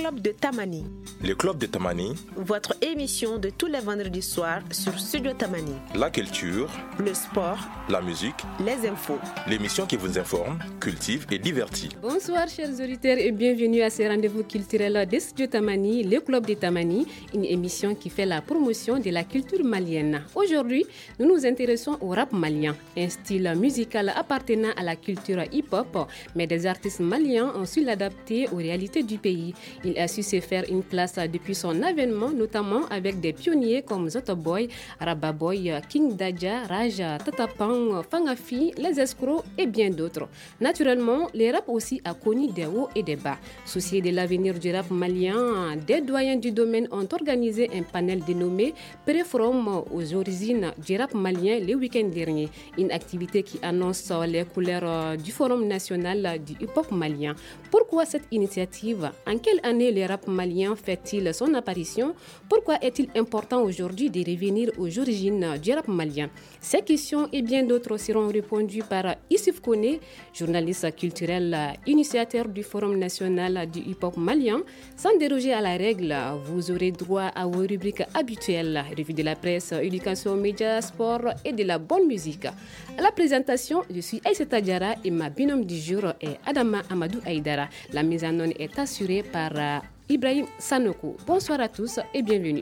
Club de Tamani. Le Club de Tamani, votre émission de tous les vendredis soirs sur Studio Tamani. La culture, le sport, la musique, les infos. L'émission qui vous informe, cultive et divertit. Bonsoir chers auditeurs et bienvenue à ce rendez-vous culturel de Studio Tamani, le Club de Tamani, une émission qui fait la promotion de la culture malienne. Aujourd'hui, nous nous intéressons au rap malien, un style musical appartenant à la culture hip-hop, mais des artistes maliens ont su l'adapter aux réalités du pays. Il a su se faire une place depuis son avènement, notamment avec des pionniers comme Zotoboy, Rababoy, King Dadja, Raja, Tatapang, Fangafi, Les Escrocs et bien d'autres. Naturellement, le rap aussi a connu des hauts et des bas. Souciés de l'avenir du rap malien, des doyens du domaine ont organisé un panel dénommé Préforum aux origines du rap malien le week-end dernier. Une activité qui annonce les couleurs du Forum national du hip-hop malien. Pourquoi cette initiative? En quelle année le rap malien fait-il son apparition? Pourquoi est-il important aujourd'hui de revenir aux origines du rap malien? Ces questions et bien d'autres seront répondues par Issif Kone, journaliste culturel, initiateur du Forum national du hip-hop malien. Sans déroger à la règle, vous aurez droit à vos rubriques habituelles, revue de la presse, éducation, médias, sport et de la bonne musique. À la présentation, je suis Aïssata Diarra et ma binôme du jour est Adama Amadou Aïdara. La mise en onde est assurée par Ibrahim Sanokou. Bonsoir à tous et bienvenue.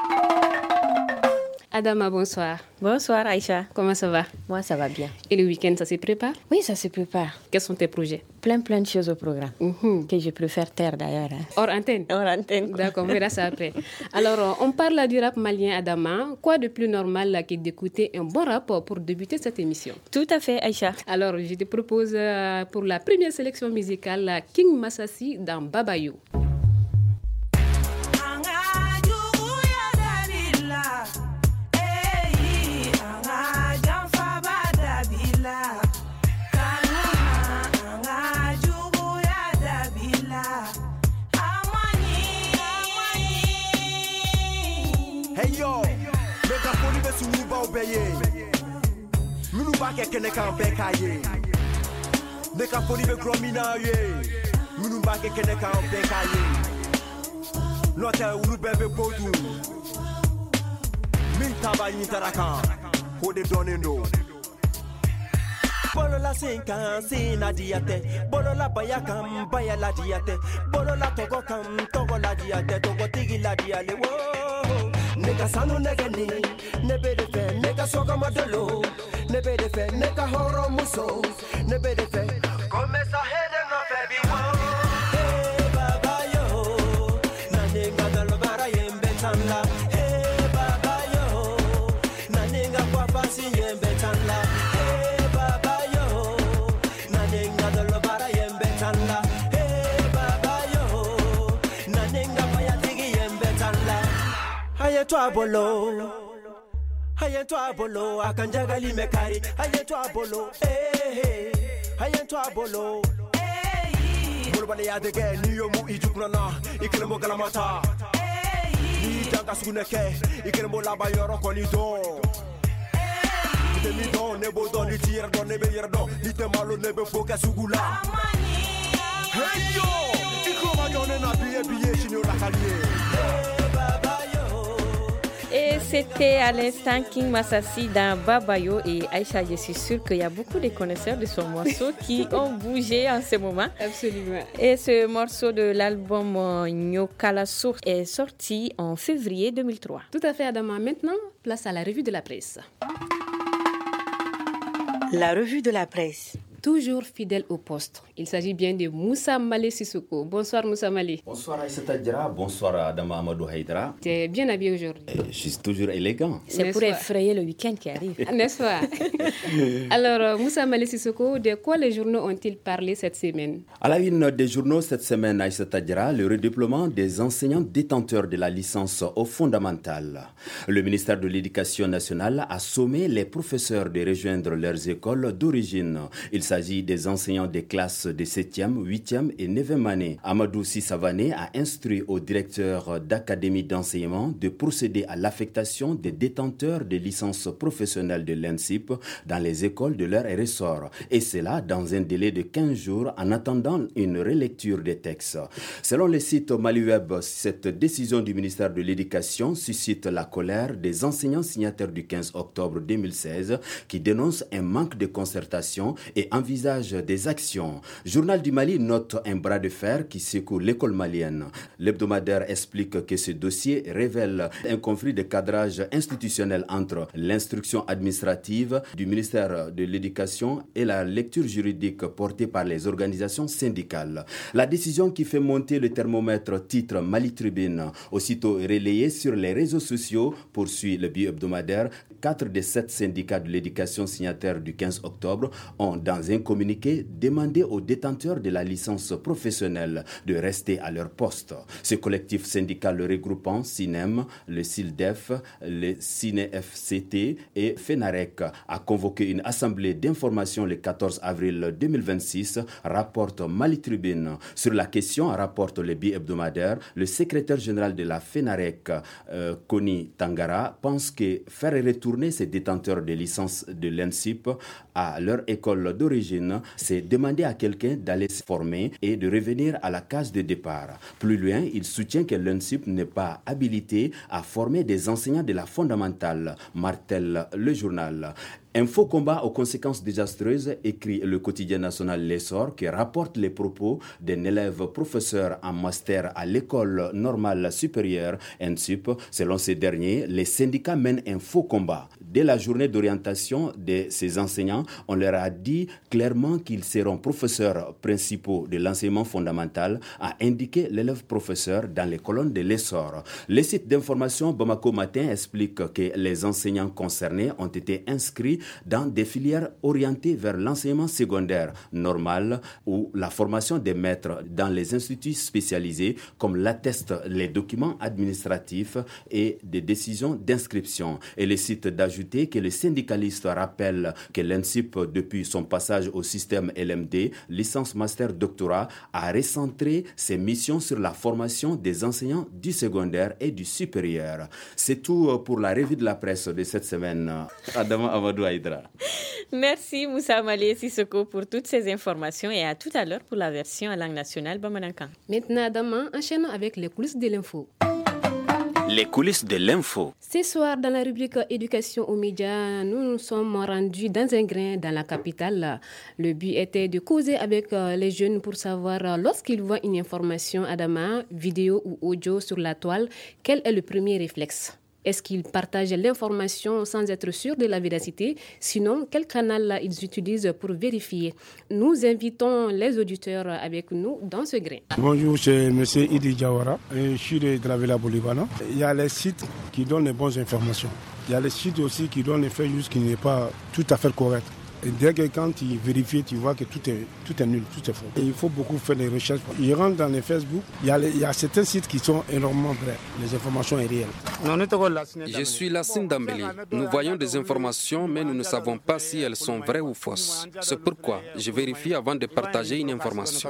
Adama, bonsoir. Bonsoir Aïcha. Comment ça va? Moi, ça va bien. Et le week-end, ça se prépare? Oui, ça se prépare. Quels sont tes projets? Plein de choses au programme que je préfère taire d'ailleurs. Hors antenne? Hors antenne. D'accord, on verra ça après. Alors, on parle du rap malien, Adama. Quoi de plus normal que d'écouter un bon rap pour débuter cette émission? Tout à fait, Aïcha. Alors, je te propose pour la première sélection musicale King Massassi dans Babayo. Minu ba ke ne kan be kaye ne ka foni be gromina ye minu ba ke ne kan be kaye no ta uru be bodu min taba yin taraka ko de donendo bolo la sinka sina diate bolo la baya kam baya la diate bolo la togo kam togo la diate togo tigi la diale wo nega sanu nega ni nebe de fe nega soga modelo nebe de fe nega horo muso nebe de fe come sa hede no fe bi wo hey baba yo na nega dalo bara yembe tanla hey baba yo na nega kwa pasi yembe tanla hey baba yo na nega dalo bara yembe tanla hey baba yo na nega kwa tigi yembe tanla hayeto abolo akanjagali mekari hayeto abolo hayeto abolo bolo bale ya dege niyo mu ijukuna na ikiremo galamata ni danga suneke ikiremo laba yoro ko ni do ite mi do ne bo do ni tire do ne be yer do ite malo ne be foka sugula hey yo ikoma yone na biye chino la kalier. Et c'était à l'instant King Massassi dans Babayo. Et Aïcha, je suis sûre qu'il y a beaucoup de connaisseurs de son morceau qui ont bougé en ce moment. Absolument. Et ce morceau de l'album Nyokala Source est sorti en février 2003. Tout à fait, Adama. Maintenant, place à la revue de la presse. La revue de la presse. Toujours fidèle au poste. Il s'agit bien de Moussa Malé Sissoko. Bonsoir Moussa Malé. Bonsoir Aïssata Diarra, bonsoir Adama Amadou Haïdara. Tu es bien habillé aujourd'hui. Je suis toujours élégant. C'est pour effrayer le week-end qui arrive. N'est-ce pas? Alors Moussa Malé Sissoko, de quoi les journaux ont-ils parlé cette semaine? À la une des journaux cette semaine, Aïssata Diarra, le redéploiement des enseignants détenteurs de la licence au fondamental. Le ministère de l'Éducation nationale a sommé les professeurs de rejoindre leurs écoles d'origine. Il s'agit s'agit des enseignants des classes de 7e, 8e et 9e année. Amadou Sissavané a instruit au directeur d'académie d'enseignement de procéder à l'affectation des détenteurs de licences professionnelles de l'ENSIP dans les écoles de leur ressort. Et cela dans un délai de 15 jours en attendant une relecture des textes. Selon le site Maliweb, cette décision du ministère de l'Éducation suscite la colère des enseignants signataires du 15 octobre 2016 qui dénoncent un manque de concertation et envisagent des actions. Journal du Mali note un bras de fer qui secoue l'école malienne. L'hebdomadaire explique que ce dossier révèle un conflit de cadrage institutionnel entre l'instruction administrative du ministère de l'Éducation et la lecture juridique portée par les organisations syndicales. La décision qui fait monter le thermomètre titre Mali Tribune, aussitôt relayée sur les réseaux sociaux, poursuit le bi-hebdomadaire. 4 des 7 syndicats de l'éducation signataires du 15 octobre ont, dans un communiqué, demandé aux détenteurs de la licence professionnelle de rester à leur poste. Ce collectif syndical regroupant SINEM, le SILDEF, le CINEFCT et FENAREC a convoqué une assemblée d'information le 14 avril 2026, rapporte Mali Tribune. Sur la question, rapporte le bi-hebdomadaire, le secrétaire général de la FENAREC, Koni Tangara, pense que faire retourner ces détenteurs de licences de l'ENSIP à leur école d'origine, c'est demander à quelqu'un d'aller se former et de revenir à la case de départ. Plus loin, il soutient que l'ENSIP n'est pas habilité à former des enseignants de la fondamentale, martèle le journal. Un faux combat aux conséquences désastreuses, écrit le quotidien national L'Essor, qui rapporte les propos d'un élève professeur en master à l'école normale supérieure, ENSUP. Selon ces derniers, les syndicats mènent un faux combat. Dès la journée d'orientation de ces enseignants, on leur a dit clairement qu'ils seront professeurs principaux de l'enseignement fondamental, a indiqué l'élève professeur dans les colonnes de L'Essor. Le site d'information Bamako Matin explique que les enseignants concernés ont été inscrits dans des filières orientées vers l'enseignement secondaire normal ou la formation des maîtres dans les instituts spécialisés, comme l'attestent les documents administratifs et des décisions d'inscription. Et le site d'ajouter que les syndicalistes rappellent que l'ENSIP, depuis son passage au système LMD, licence master doctorat, a recentré ses missions sur la formation des enseignants du secondaire et du supérieur. C'est tout pour la revue de la presse de cette semaine. Adama Amadou Aïdra. Merci Moussa Malé Sissoko pour toutes ces informations et à tout à l'heure pour la version en langue nationale Bamanankan. Maintenant, Adama, enchaînons avec les coulisses de l'info. Les coulisses de l'info. Ce soir, dans la rubrique Éducation aux médias, nous nous sommes rendus dans un grain dans la capitale. Le but était de causer avec les jeunes pour savoir, lorsqu'ils voient une information, Adama, vidéo ou audio sur la toile, quel est le premier réflexe ? Est-ce qu'ils partagent l'information sans être sûrs de la véracité? Sinon, quel canal ils utilisent pour vérifier? Nous invitons les auditeurs avec nous dans ce grain. Bonjour, c'est M. Idi Diawara. Je suis de la Villa Bolivana. Il y a les sites qui donnent les bonnes informations. Il y a les sites aussi qui donnent les faits juste qui n'est pas tout à fait correct. Et dès que quand tu vérifies, tu vois que tout est nul, tout est faux. Et il faut beaucoup faire des recherches. Je rentre dans les Facebook, il y a certains sites qui sont énormément vrais. Les informations sont réelles. Je suis Lassine Dambélé. Nous voyons des informations, mais nous ne savons pas si elles sont vraies ou fausses. C'est pourquoi je vérifie avant de partager une information.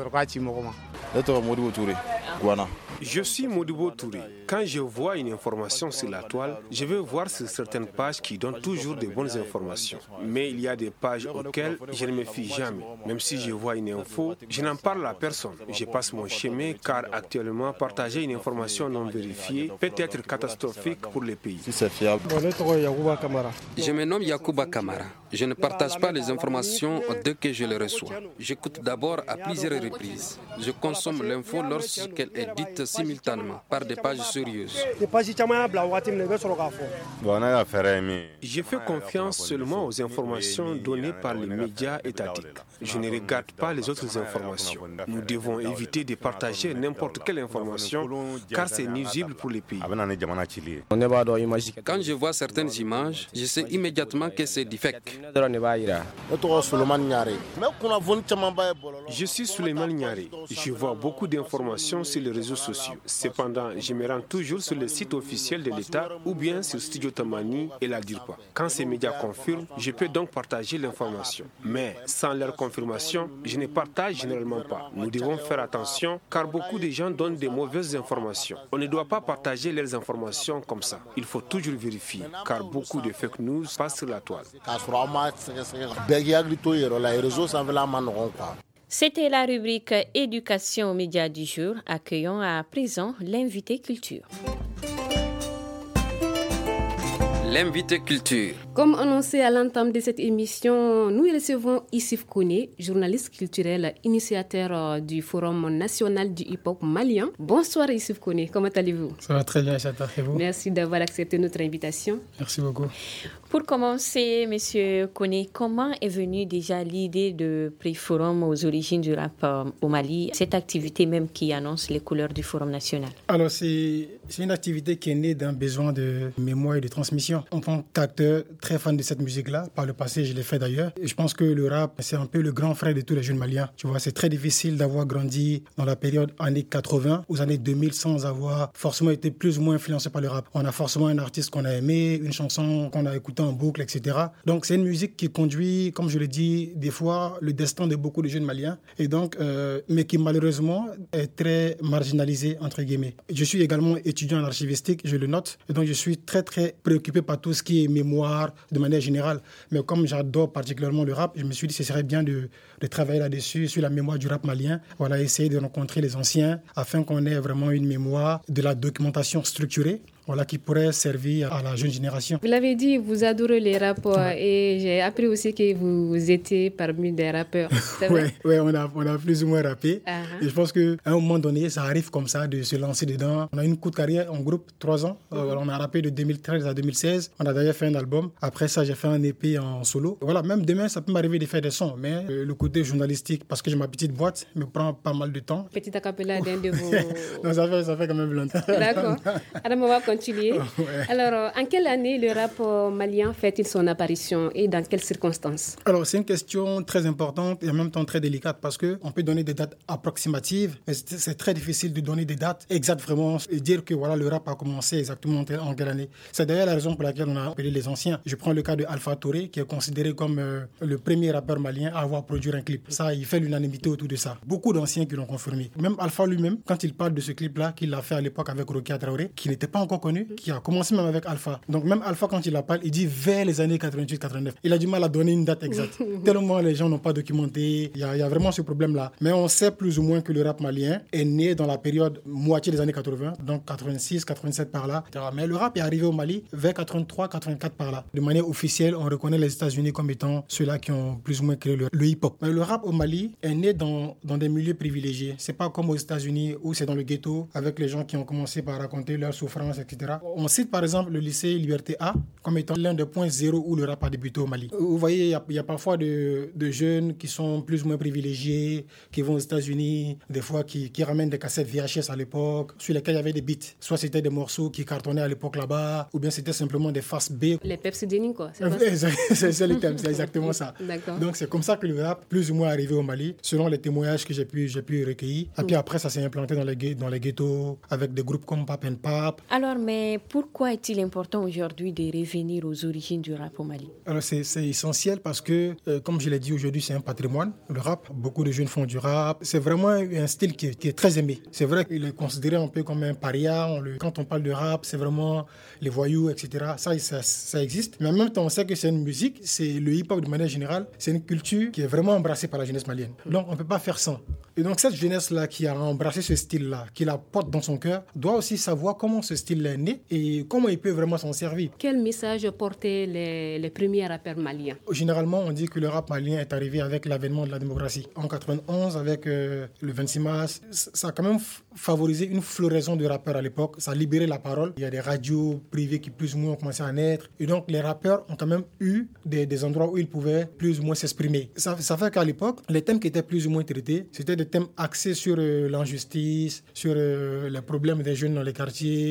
Je suis Modibo Touré. Quand je vois une information sur la toile, je vais voir sur certaines pages qui donnent toujours de bonnes informations. Mais il y a des pages auxquelles je ne me fie jamais. Même si je vois une info, je n'en parle à personne. Je passe mon chemin car actuellement, partager une information non vérifiée peut être catastrophique pour le pays. Je me nomme Yacouba Kamara. Je ne partage pas les informations dès que je les reçois. J'écoute d'abord à plusieurs reprises. Je consomme l'info lorsqu'elle est dite simultanément par des pages sérieuses. Je fais confiance seulement aux informations données par les médias étatiques. Je ne regarde pas les autres informations. Nous devons éviter de partager n'importe quelle information car c'est nuisible pour les pays. Quand je vois certaines images, je sais immédiatement que c'est du fake. Je suis Souleymane Niaré. Je vois beaucoup d'informations sur les réseaux sociaux. Cependant, je me rends toujours sur le site officiel de l'État ou bien sur Studio Tamani et la DIRPA. Quand ces médias confirment, je peux donc partager l'information. Mais sans leur confirmation, je ne partage généralement pas. Nous devons faire attention car beaucoup de gens donnent de mauvaises informations. On ne doit pas partager leurs informations comme ça. Il faut toujours vérifier car beaucoup de fake news passent sur la toile. C'était la rubrique Éducation aux médias du jour. Accueillons à présent l'invité culture. L'invité culture. Comme annoncé à l'entame de cette émission, nous recevons Issif Kone, journaliste culturel, initiateur du Forum national du hip-hop malien. Bonsoir Issif Kone, comment allez-vous? Ça va très bien, Chata, et vous? Merci d'avoir accepté notre invitation. Merci beaucoup. Pour commencer, Monsieur Kone, comment est venue déjà l'idée de Prix-Forum aux origines du rap au Mali, cette activité même qui annonce les couleurs du Forum national? Alors, c'est une activité qui est née d'un besoin de mémoire et de transmission. En tant qu'acteur très fan de cette musique-là, par le passé, je l'ai fait d'ailleurs. Et je pense que le rap, c'est un peu le grand frère de tous les jeunes maliens. Tu vois, c'est très difficile d'avoir grandi dans la période années 80 aux années 2000 sans avoir forcément été plus ou moins influencé par le rap. On a forcément un artiste qu'on a aimé, une chanson qu'on a écoutée en boucle, etc. Donc, c'est une musique qui conduit, comme je l'ai dit, des fois, le destin de beaucoup de jeunes maliens. Et donc, mais qui malheureusement est très marginalisée, entre guillemets. Je suis également étudiant en archivistique, je le note. Et donc, je suis très, très préoccupé par tout ce qui est mémoire de manière générale. Mais comme j'adore particulièrement le rap, je me suis dit que ce serait bien de travailler là-dessus, sur la mémoire du rap malien. Voilà, essayer de rencontrer les anciens afin qu'on ait vraiment une mémoire de la documentation structurée. Voilà, qui pourrait servir à la jeune génération. Vous l'avez dit, vous adorez les rappeurs et j'ai appris aussi que vous étiez parmi des rappeurs. Oui, on a plus ou moins rappé. Et je pense qu'à un moment donné, ça arrive comme ça de se lancer dedans. On a une courte carrière en groupe, 3 ans. On a rappé de 2013 à 2016. On a d'ailleurs fait un album. Après ça, j'ai fait un EP en solo. Voilà, même demain, ça peut m'arriver de faire des sons. Mais le côté journalistique, parce que j'ai ma petite boîte, me prend pas mal de temps. Petit acapella d'un de vos... Non, ça fait quand même longtemps. D'accord. Alors, on va continuer. Alors, en quelle année le rap malien fait-il son apparition et dans quelles circonstances? Alors, c'est une question très importante et en même temps très délicate parce qu'on peut donner des dates approximatives, mais c'est très difficile de donner des dates exactes vraiment et dire que voilà, le rap a commencé exactement en quelle année. C'est d'ailleurs la raison pour laquelle on a appelé les anciens. Je prends le cas de Alpha Touré, qui est considéré comme le premier rappeur malien à avoir produit un clip. Ça, il fait l'unanimité autour de ça. Beaucoup d'anciens qui l'ont confirmé. Même Alpha lui-même, quand il parle de ce clip-là, qu'il a fait à l'époque avec Rokia Traoré, qui n'était pas encore connu, qui a commencé même avec Alpha. Donc même Alpha, quand il en parle, il dit vers les années 88-89. Il a du mal à donner une date exacte. Tellement les gens n'ont pas documenté. Il y a vraiment ce problème-là. Mais on sait plus ou moins que le rap malien est né dans la période moitié des années 80, donc 86, 87 par là. Mais le rap est arrivé au Mali vers 83, 84 par là. De manière officielle, on reconnaît les États-Unis comme étant ceux-là qui ont plus ou moins créé le hip-hop. Mais le rap au Mali est né dans des milieux privilégiés. C'est pas comme aux États-Unis où c'est dans le ghetto avec les gens qui ont commencé par raconter leurs souffrances, etc. On cite par exemple le lycée Liberté A comme étant l'un des points zéro où le rap a débuté au Mali. Vous voyez, il y a parfois de jeunes qui sont plus ou moins privilégiés, qui vont aux États-Unis, des fois qui ramènent des cassettes VHS à l'époque, sur lesquelles il y avait des beats. Soit c'était des morceaux qui cartonnaient à l'époque là-bas, ou bien c'était simplement des faces B. Les Pepsi Denim, quoi. C'est le thème, c'est exactement ça. D'accord. Donc c'est comme ça que le rap, plus ou moins, est arrivé au Mali, selon les témoignages que j'ai pu recueillir. Et puis après, ça s'est implanté dans les ghettos, avec des groupes comme Pap and Pap. Alors, mais pourquoi est-il important aujourd'hui de revenir aux origines du rap au Mali? Alors c'est essentiel parce que, comme je l'ai dit aujourd'hui, c'est un patrimoine. Le rap, beaucoup de jeunes font du rap. C'est vraiment un style qui est très aimé. C'est vrai qu'il est considéré un peu comme un paria. Quand on parle de rap, c'est vraiment les voyous, etc. Ça existe. Mais en même temps, on sait que c'est une musique, c'est le hip-hop de manière générale. C'est une culture qui est vraiment embrassée par la jeunesse malienne. Donc on ne peut pas faire sans. Et donc cette jeunesse-là qui a embrassé ce style-là, qui la porte dans son cœur, doit aussi savoir comment ce style est né et comment il peut vraiment s'en servir. Quel message portaient les premiers rappeurs maliens? Généralement, on dit que le rap malien est arrivé avec l'avènement de la démocratie. En 91, avec le 26 mars, ça a quand même favorisé une floraison de rappeurs à l'époque. Ça a libéré la parole. Il y a des radios privées qui plus ou moins ont commencé à naître. Et donc, les rappeurs ont quand même eu des endroits où ils pouvaient plus ou moins s'exprimer. Ça fait qu'à l'époque, les thèmes qui étaient plus ou moins traités, c'était des thèmes axés sur l'injustice, sur les problèmes des jeunes dans les quartiers, le chômage,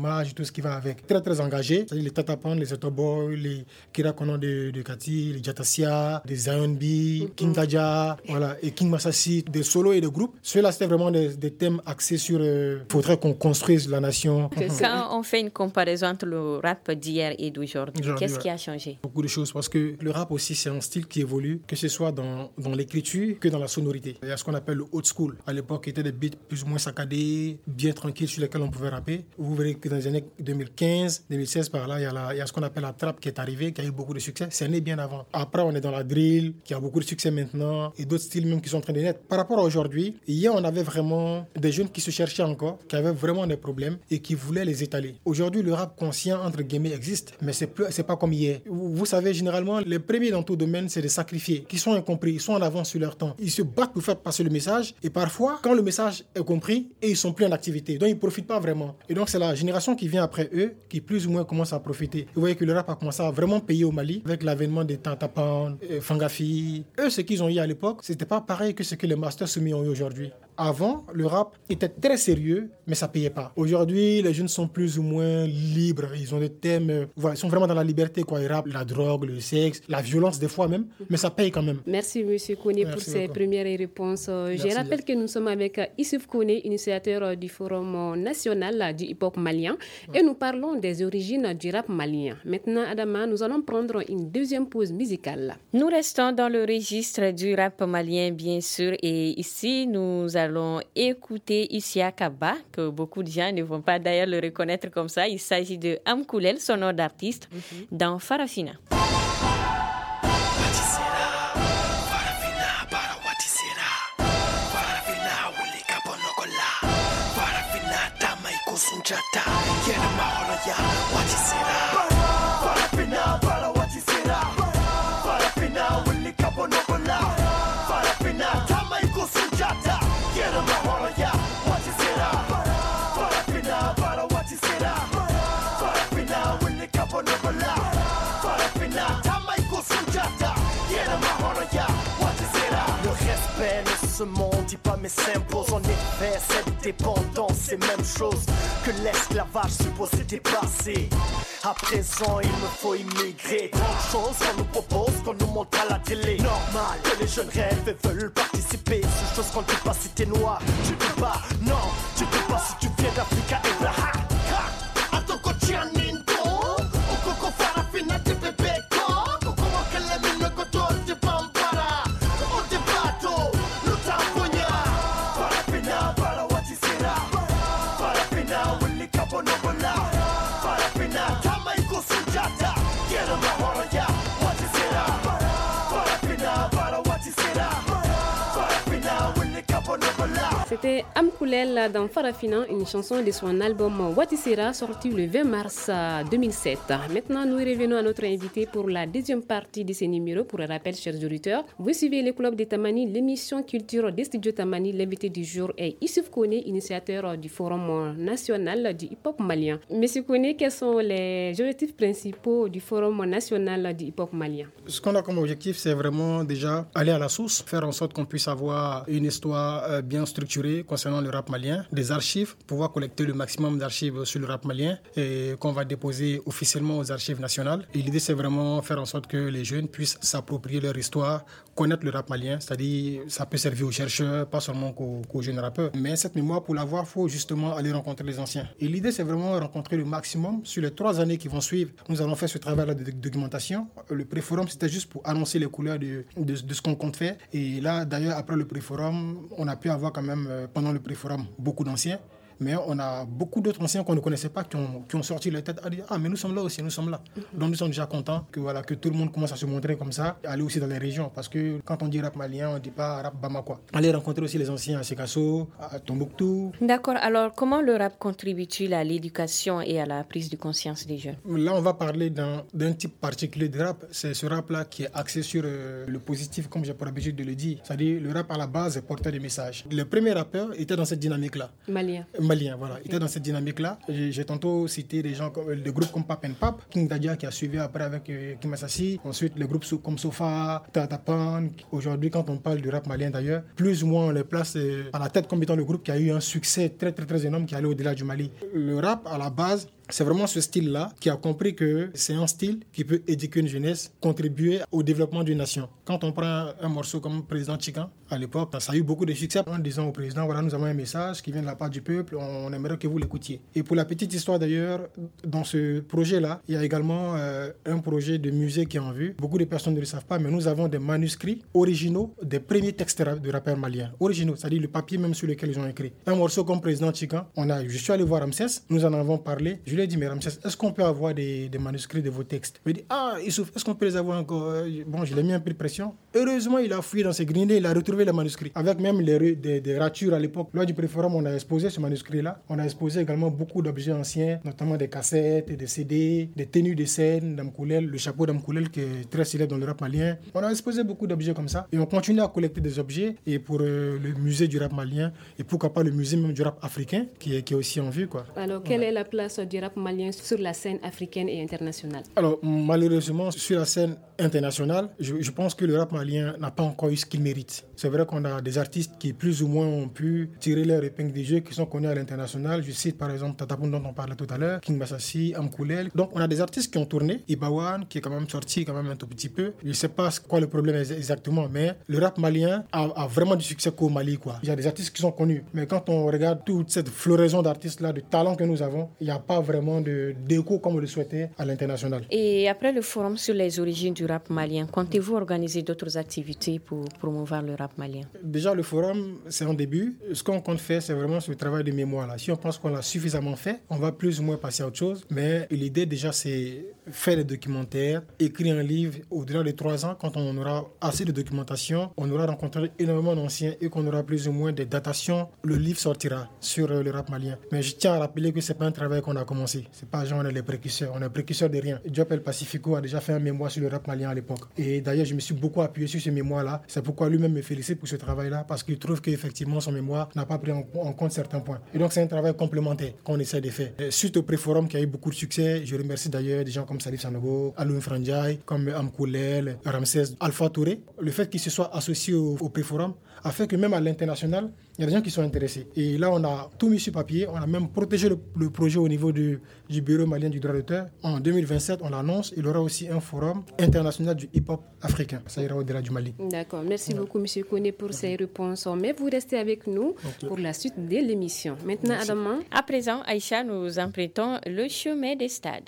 l'hommage, tout ce qui va avec. Très, très engagé. C'est-à-dire les Tata Pound, les Otoboy, les Kira Kono de Kati, les Jatasia, des Zion B, King Kaja, voilà, et King Masasi, des solos et des groupes. Ceux-là, c'était vraiment des thèmes axés sur faudrait qu'on construise la nation. Quand on fait une comparaison entre le rap d'hier et d'aujourd'hui, qu'est-ce qui a changé? Beaucoup de choses, parce que le rap aussi, c'est un style qui évolue, que ce soit dans l'écriture que dans la sonorité. Il y a ce qu'on appelle le old school. À l'époque, il y était des beats plus ou moins saccadés, bien tranquilles, sur lesquels on pouvait rapper. Vous verrez que dans les années 2015, 2016, par là, il y a ce qu'on appelle la trap qui est arrivée, qui a eu beaucoup de succès. C'est né bien avant. Après, on est dans la drill, qui a beaucoup de succès maintenant, et d'autres styles même qui sont en train de naître. Par rapport à aujourd'hui, hier, on avait vraiment des jeunes qui se cherchaient encore, qui avaient vraiment des problèmes et qui voulaient les étaler. Aujourd'hui, le rap conscient, entre guillemets, existe, mais c'est pas comme hier. Vous savez, généralement, les premiers dans tout domaine, c'est des sacrifiés, qui sont incompris, ils sont en avance sur leur temps. Ils se battent pour faire passer le message, et parfois, quand le message est compris, et ils sont plus en activité, donc ils profitent pas vraiment. Et donc, c'est la génération qui vient après eux, qui plus ou moins commence à profiter. Vous voyez que le rap a commencé à vraiment payer au Mali, avec l'avènement des Tata Pound, Fangafi. Eux, ce qu'ils ont eu à l'époque, c'était pas pareil que ce que les Masters Soumis ont eu aujourd'hui. Avant, le rap était très sérieux, mais ça payait pas. Aujourd'hui, les jeunes sont plus ou moins libres. Ils ont des thèmes, voilà, ils sont vraiment dans la liberté, quoi. Ils rappent la drogue, le sexe, la violence des fois même, mais ça paye quand même. Merci M. Kone pour ces premières réponses. Je rappelle que nous sommes avec Issouf Kone, initiateur du Forum national du hip-hop malien, et nous parlons des origines du rap malien. Maintenant, Adama, nous allons prendre une deuxième pause musicale. Nous restons dans le registre du rap malien, bien sûr, et ici, nous allons écouter Isia Kaba, que beaucoup de gens ne vont pas d'ailleurs le reconnaître comme ça. Il s'agit de Amkoulel, son nom d'artiste, dans Farafina. Ce monde dit pas mais s'impose. En effet, cette dépendance, c'est même chose que l'esclavage supposé dépasser. À présent, il me faut immigrer. Tant de choses qu'on nous propose, qu'on nous montre à la télé. Normal que les jeunes rêvent et veulent participer. C'est chose qu'on ne dit pas si t'es noir. Tu dis pas, non, tu dis pas si tu viens d'Afrique et là. A ton quotidien, Nindo. Au coco farafina, t'es bébé. Coco, qu'elle aime le coton, t'es bambara. Au débato. C'était Amkoulel dans Farafina, une chanson de son album Watisera sorti le 20 mars 2007. Maintenant, nous revenons à notre invité pour la deuxième partie de ce numéro. Pour un rappel, chers auditeurs, vous suivez le Club de Tamani, l'émission culture des studios Tamani. L'invité du jour est Issouf Kone, initiateur du Forum national du hip-hop malien. Monsieur Kone, quels sont les objectifs principaux du Forum national du hip-hop malien? Ce qu'on a comme objectif, c'est vraiment déjà aller à la source, faire en sorte qu'on puisse avoir une histoire bien structurée concernant le rap malien, des archives, pouvoir collecter le maximum d'archives sur le rap malien et qu'on va déposer officiellement aux archives nationales. Et l'idée, c'est vraiment faire en sorte que les jeunes puissent s'approprier leur histoire, connaître le rap malien, c'est-à-dire ça peut servir aux chercheurs, pas seulement qu'aux jeunes rappeurs. Mais cette mémoire, pour l'avoir, il faut justement aller rencontrer les anciens. Et l'idée, c'est vraiment rencontrer le maximum sur les 3 années qui vont suivre. Nous allons faire ce travail de documentation. Le pré-forum, c'était juste pour annoncer les couleurs de ce qu'on compte faire. Et là, d'ailleurs, après le pré-forum, on a pu avoir quand même, pendant le pré-forum, beaucoup d'anciens. Mais on a beaucoup d'autres anciens qu'on ne connaissait pas qui ont sorti leur tête à dire « Ah, mais nous sommes là aussi, nous sommes là ». Donc nous sommes déjà contents que tout le monde commence à se montrer comme ça, aller aussi dans les régions. Parce que quand on dit rap malien, on ne dit pas rap bamakois. Aller rencontrer aussi les anciens à Sekasso, à Tombouctou. D'accord, alors comment le rap contribue-t-il à l'éducation et à la prise de conscience des jeunes? Là, on va parler d'un type particulier de rap. C'est ce rap-là qui est axé sur le positif, comme j'ai pour habitude de le dire. C'est-à-dire le rap à la base est porteur de messages. Le premier rappeur était dans cette dynamique-là. Malien, voilà. Il était dans cette dynamique-là. J'ai tantôt cité des groupes comme Pap and Pap, King Dadia qui a suivi après avec Kim Masasi. Ensuite, les groupes comme Sofa, Tata Pound. Aujourd'hui, quand on parle du rap malien d'ailleurs, plus ou moins on les place à la tête comme étant le groupe qui a eu un succès très très très énorme qui allait au-delà du Mali. Le rap à la base C'est vraiment ce style-là qui a compris que c'est un style qui peut éduquer une jeunesse, contribuer au développement d'une nation. Quand on prend un morceau comme Président Chican, à l'époque, ça a eu beaucoup de succès en disant au président, voilà, nous avons un message qui vient de la part du peuple, on aimerait que vous l'écoutiez. Et pour la petite histoire d'ailleurs, dans ce projet-là, il y a également un projet de musée qui est en vue. Beaucoup de personnes ne le savent pas, mais nous avons des manuscrits originaux des premiers textes de rappeurs maliens. Originaux, c'est-à-dire le papier même sur lequel ils ont écrit. Un morceau comme Président Chican, je suis allé voir Ramsès, nous en avons parlé. Je lui ai dit, mais Ramsès, est-ce qu'on peut avoir des manuscrits de vos textes? Il m'a dit, Issouf, est-ce qu'on peut les avoir encore? Bon, je l'ai mis un peu de pression. Heureusement, il a fouillé dans ses greniers, il a retrouvé les manuscrits. Avec même des ratures à l'époque. Lors du préforum, on a exposé ce manuscrit-là. On a exposé également beaucoup d'objets anciens, notamment des cassettes, des CD, des tenues de scène d'Amkoulel, le chapeau d'Amkoulel qui est très célèbre dans le rap malien. On a exposé beaucoup d'objets comme ça. Et on continue à collecter des objets. Et pour le musée du rap malien, et pourquoi pas le musée même du rap africain, qui est aussi en vue, quoi. Alors, quelle est la place du rap malien sur la scène africaine et internationale? Alors, malheureusement, sur la scène internationale, je pense que le rap malien n'a pas encore eu ce qu'il mérite. C'est vrai qu'on a des artistes qui plus ou moins ont pu tirer leur épingle des jeux, qui sont connus à l'international. Je cite par exemple Tatapoun dont on parlait tout à l'heure, King Bassassi, Amkoulel. Donc on a des artistes qui ont tourné. Ibawan qui est quand même sorti quand même un tout petit peu. Je ne sais pas quoi le problème est exactement, mais le rap malien a vraiment du succès qu'au Mali, quoi. Il y a des artistes qui sont connus, mais quand on regarde toute cette floraison d'artistes-là, de talents que nous avons, il n'y a pas vraiment d'écho comme on le souhaitait à l'international. Et après le forum sur les origines du rap malien, comptez-vous organiser d'autres activités pour promouvoir le rap malien? Déjà, le forum, c'est un début. Ce qu'on compte faire, c'est vraiment ce travail de mémoire là. Si on pense qu'on l'a suffisamment fait, on va plus ou moins passer à autre chose. Mais l'idée, déjà, c'est faire des documentaires, écrire un livre au-delà de 3 ans. Quand on aura assez de documentation, on aura rencontré énormément d'anciens et qu'on aura plus ou moins des datations, le livre sortira sur le rap malien. Mais je tiens à rappeler que c'est pas un travail qu'on a commencé. C'est pas genre on est les précurseurs. On est précurseurs de rien. Diop El Pacifico a déjà fait un mémoire sur le rap malien à l'époque. Et d'ailleurs, je me suis beaucoup appuyé sur ce mémoire-là. C'est pourquoi lui-même me félicite pour ce travail-là, parce qu'il trouve qu'effectivement son mémoire n'a pas pris en compte certains points. Et donc c'est un travail complémentaire qu'on essaie de faire. Suite au préforum qui a eu beaucoup de succès, je remercie d'ailleurs des gens comme Salif Sanogo, Aloum Franjai, comme Amkoulel, Ramsès, Alpha Touré. Le fait qu'ils se soient associés au préforum a fait que même à l'international, il y a des gens qui sont intéressés. Et là, on a tout mis sur papier. On a même protégé le projet au niveau du Bureau malien du droit d'auteur. En 2027, on l'annonce. Il y aura aussi un forum international du hip-hop africain. Ça ira au-delà du Mali. D'accord. Merci beaucoup, M. Koné, pour ces réponses. Mais vous restez avec nous pour la suite de l'émission. Maintenant, Adama. À présent, Aïcha, nous empruntons le chemin des stades.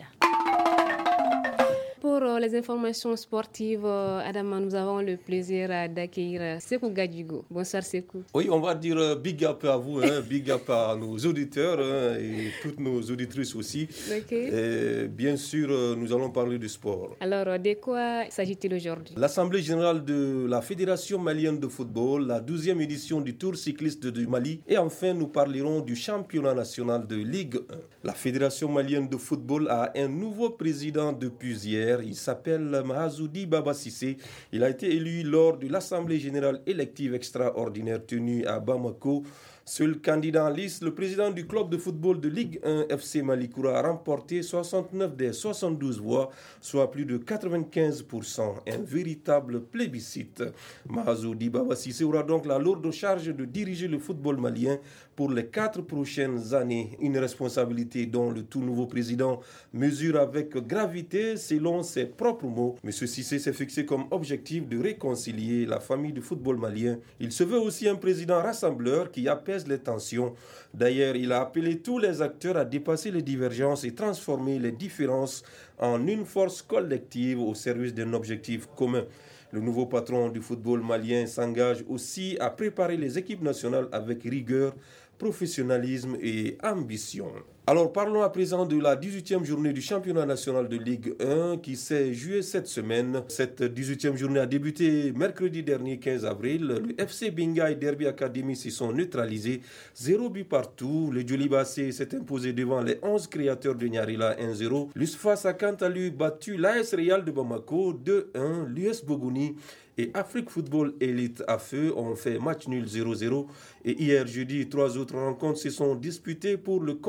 Pour les informations sportives, Adama, nous avons le plaisir d'accueillir Sekou Gadjigo. Bonsoir Sekou. Oui, on va dire big up à vous, big up à nos auditeurs et toutes nos auditrices aussi. Okay. Et bien sûr, nous allons parler du sport. Alors, de quoi s'agit-il aujourd'hui? L'Assemblée générale de la Fédération malienne de football, la 12e édition du Tour cycliste du Mali. Et enfin, nous parlerons du championnat national de Ligue 1. La Fédération malienne de football a un nouveau président depuis hier. Il s'appelle Mahazoudi Baba Cissé. Il a été élu lors de l'Assemblée générale élective extraordinaire tenue à Bamako. Seul candidat en liste, le président du club de football de Ligue 1 FC Malikoura a remporté 69 des 72 voix, soit plus de 95%. Un véritable plébiscite. Mahazoudi Baba Cissé aura donc la lourde charge de diriger le football malien pour les 4 prochaines années. Une responsabilité dont le tout nouveau président mesure avec gravité selon ses propres mots. M. Cissé s'est fixé comme objectif de réconcilier la famille du football malien. Il se veut aussi un président rassembleur qui apaise les tensions. D'ailleurs, il a appelé tous les acteurs à dépasser les divergences et transformer les différences en une force collective au service d'un objectif commun. Le nouveau patron du football malien s'engage aussi à préparer les équipes nationales avec rigueur, professionnalisme et ambition. Alors parlons à présent de la 18e journée du championnat national de Ligue 1 qui s'est jouée cette semaine. Cette 18e journée a débuté mercredi dernier 15 avril. Le FC Binga et Derby Academy s'y sont neutralisés. 0 but partout. Le Djolibassé s'est imposé devant les 11 créateurs de Nyarila 1-0. L'USFAS a quant à lui battu l'AS Real de Bamako 2-1. L'US Bogouni et Afrique Football Elite à feu ont fait match nul 0-0. Et hier jeudi, 3 autres rencontres se sont disputées pour le compte de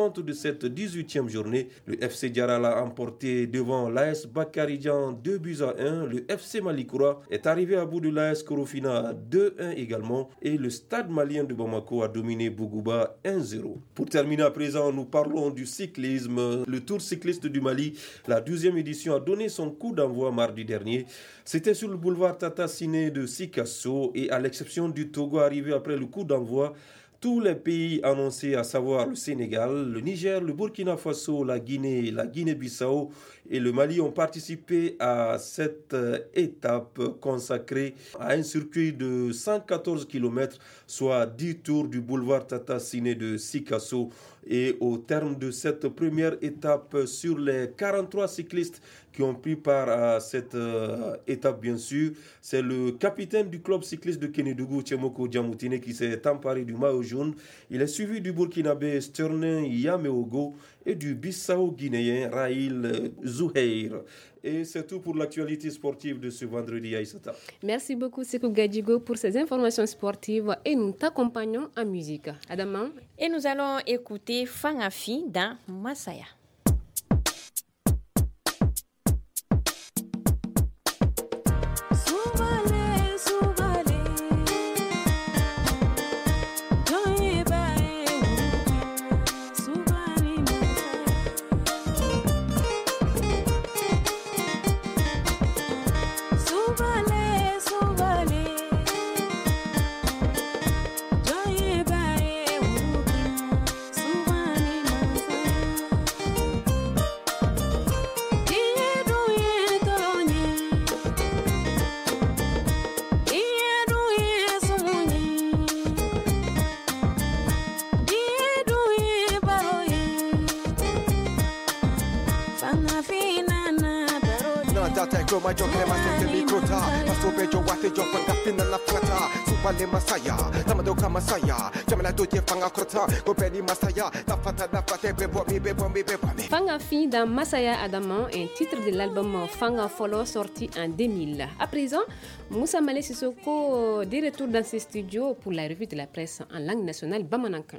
cette 18e journée. Le FC Diarra l'a emporté devant l'AS Bakaridjan 2-1. Le FC Malikoura est arrivé à bout de l'AS Korofina 2-1 également. Et le Stade malien de Bamako a dominé Bougouba 1-0. Pour terminer à présent, nous parlons du cyclisme. Le Tour cycliste du Mali, la 12e édition, a donné son coup d'envoi mardi dernier. C'était sur le boulevard Tata Siné de Sikasso et à l'exception du Togo arrivé après le coup d'envoi, tous les pays annoncés, à savoir le Sénégal, le Niger, le Burkina Faso, la Guinée-Bissau et le Mali ont participé à cette étape consacrée à un circuit de 114 km, soit 10 tours du boulevard Tata Siné de Sikasso. Et au terme de cette première étape, sur les 43 cyclistes qui ont pris part à cette étape, bien sûr, c'est le capitaine du club cycliste de Kénédougou, Tchemoko Djamoutine, qui s'est emparé du maillot jaune. Il est suivi du Burkinabé Sternin Yameogo et du Bissau-Guinéen Raïl Zouheir. Et c'est tout pour l'actualité sportive de ce vendredi, Aïssata. Merci beaucoup, Sekou Gadjigo, pour ces informations sportives et nous t'accompagnons en musique. Adama. Et nous allons écouter Fangafi dans Masaya. Fangafi dans Masaya Adama, un titre de l'album Fanga Follow sorti en 2000. À présent, Moussa Malé Sissoko de retour dans ses studios pour la revue de la presse en langue nationale Bamanankan.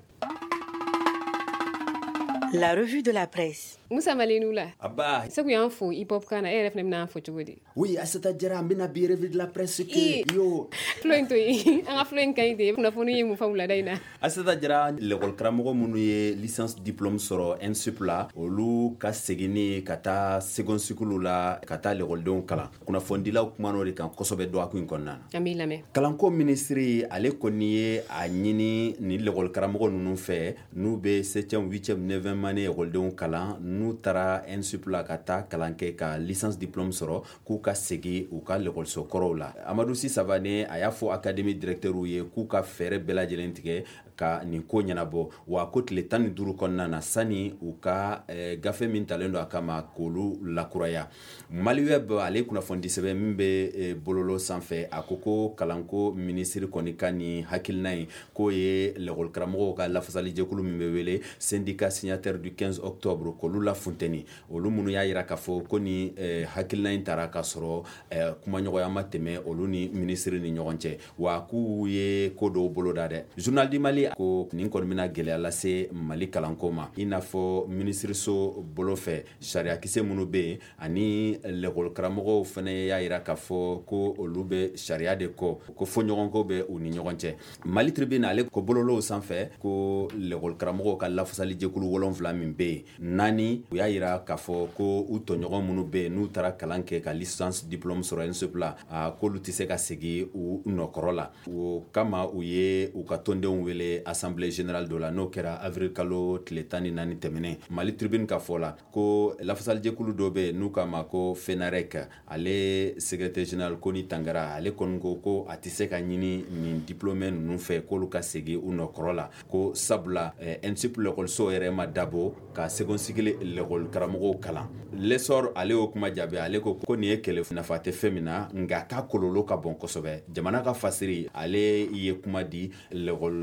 La revue de la presse. Moussa Malenoula. Abba. C'est quoi info hip-hop kana RF n'a info tu veux. Oui, à cette adjara mbina bi revue de la presse que yo. Fluent yi, anga fluent kaide, na fonu yi mu famula daina. À cette adjara l'école kramago munu ye licence diplôme soro ensupla olu ka segini kata second cycle la kata l'école don kala. Kuna fondila kumano de kan kosobe do akun konna. Amila me. Kalanko ministry ale koniye a nyini ni l'école kramago nunu fe nu be 7e 8e 9e année école don kala nu tara ensupla kata kalanke ka licence diplôme soro ku ka segi u ka l'école so korola Amadou Si Savane aya fo académie directeur u ye ku ka fere belajelen tige ka nin ko ɲanabɔ wa ko tile 15 kɔnɔna na sani u ka gafe min talen do a kama k'olu lakuraya Maliweb ale kunnafoni sɛbɛn min bɛ bololo sanfɛ a ko ko kalanko ministre kɔni ka ni hakilina ye k'o ye l'école karamɔgɔw ka lafasali jɛkulu min bɛ wele syndicat signataire du 15 octobre k'olu la funteni olu minnu y'a yira k'a fɔ ko ni hakilina in taara ka sɔrɔ kumaɲɔgɔnya ma tɛmɛ olu ni ministre ni ɲɔgɔn cɛ wa k'u ye ko dɔw boloda dɛ journal du Mali ko nin kɔni bɛna gɛlɛya lase Mali kalanko ma i n'a fɔ ministriso bolo fɛ sariya kisɛ minnu bɛ yen ani l'école karamɔgɔw fana y'a yira k'a fɔ ko olu bɛ sariya de kɔ ko fɔɲɔgɔnko bɛ u ni ɲɔgɔn cɛ Mali Tribune ale ko bololow sanfɛ ko l'école karamɔgɔw ka lafasali jɛkulu 7 min bɛ yen 4 u y'a yira k'a fɔ ko u tɔɲɔgɔn minnu bɛ yen n'u taara kalan kɛ ka licence diplôme sɔrɔ ENSUP la k'olu tɛ se ka segin u nɔkɔrɔ la o kama u ye u ka tɔndenw wele assemblée générale de la n'o kɛra avril kalo tile 14 tɛmɛnen Mali Tribune ka fɔ la ko lafasali jɛkulu dɔ bɛ yen n'u k'a ma ko FENAREC ale secrétaire général Koni Tangara ale kɔni ko a tɛ se ka ɲini nin diplômé ninnu fɛ k'olu ka segin u nɔkɔrɔ la ko sabula ENSUP l'école yɛrɛ ma dabɔ ka second cycle l'école karamɔgɔw kalan l'essor ale y'o kuma jaabi ale ko nin ye kɛlɛ nafa tɛ fɛn min na nka k'a kɔlɔlɔ ka bon kosɛbɛ jamana ka fasiri ale ye kuma di l'école den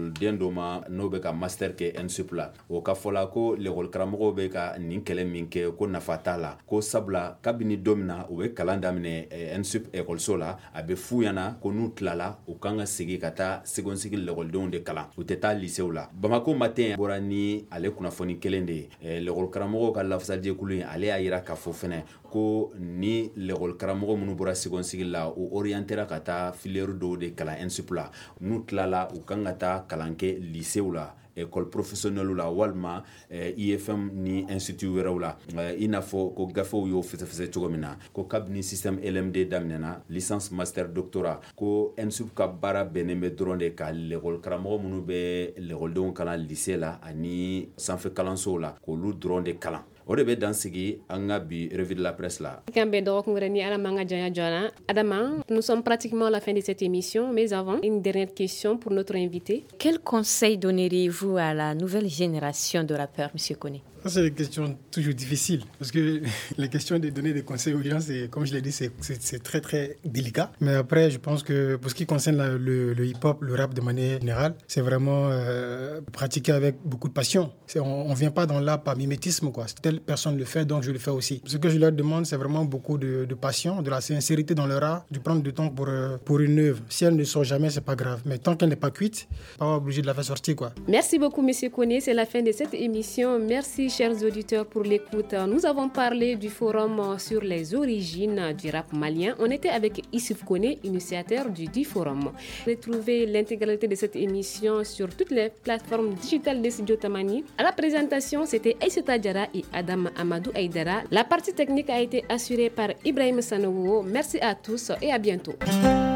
dɔ ma n'o bɛ ka master kɛ NSUP la o ka fɔ la ko l'école karamɔgɔw bɛ ka nin kɛlɛ min kɛ ko nafa t'a la ko sabula kabini don min na u bɛ kalan daminɛ NSUP ekɔliso la a bɛ f'u ɲɛna ko n'u tilala u kan ka segin ka taa seconde cycle l'écoledenw de kalan u tɛ taa lycéw la Bamako matin bɔra ni ale kunnafoni kelen de ye l'école karamɔgɔw ka lafasajɛkulu in ale y'a yira k'a fɔ fɛnɛ ko ni l'école karamɔgɔ minnu bɔra seconde cycle la u orientera ka taa filière dɔw de kalan NSUP la n'u tilala u kan ka taa kalan kɛ lycéw la école professionnelle la walima IFM ni institut wɛrɛw la i n'a fɔ ko gafew y'o fɛsɛfɛsɛ cogo min na ko kabini système LMD daminɛna licence master doctorat ko NSUP ka baara bɛnnen bɛ dɔrɔn de ka l'école karamɔgɔ minnu bɛ l'écoledenw kalan lycée la ani sanfɛ kalansow la k'olu dɔrɔn de kalan o de bɛ dan sigi an ka bi revue de la presse la. Adama, nous sommes pratiquement à la fin de cette émission, mais avant, une dernière question pour notre invité. Quel conseil donneriez-vous à la nouvelle génération de rappeurs, M. Koné? Ça, c'est une question toujours difficile parce que les questions de donner des conseils aux gens, comme je l'ai dit, c'est très très délicat. Mais après, je pense que pour ce qui concerne le hip-hop, le rap de manière générale, c'est vraiment pratiqué avec beaucoup de passion. On ne vient pas dans l'art par mimétisme, quoi. Telle personne le fait, donc je le fais aussi. Ce que je leur demande, c'est vraiment beaucoup de passion, de la sincérité dans leur art, de prendre du temps pour une œuvre. Si elle ne sort jamais, c'est pas grave. Mais tant qu'elle n'est pas cuite, pas obligé de la faire sortir, quoi. Merci beaucoup, M. Koné. C'est la fin de cette émission. Merci, chers auditeurs, pour l'écoute. Nous avons parlé du forum sur les origines du rap malien. On était avec Issouf Koné, initiateur du forum. Retrouvez l'intégralité de cette émission sur toutes les plateformes digitales de Studio Tamani. À la présentation, c'était Aïssata Diarra et Adam Amadou Aïdara. La partie technique a été assurée par Ibrahim Sanogo. Merci à tous et à bientôt.